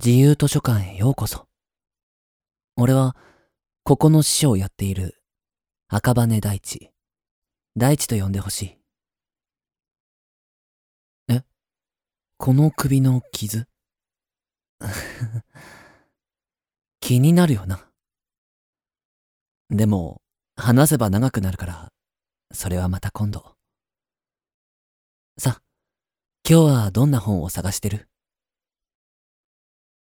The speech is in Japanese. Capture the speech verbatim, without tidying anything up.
自由図書館へようこそ。俺は、ここの司書をやっている赤羽大地。大地と呼んでほしい。え、この首の傷気になるよな。でも、話せば長くなるから、それはまた今度。さ、今日はどんな本を探してる？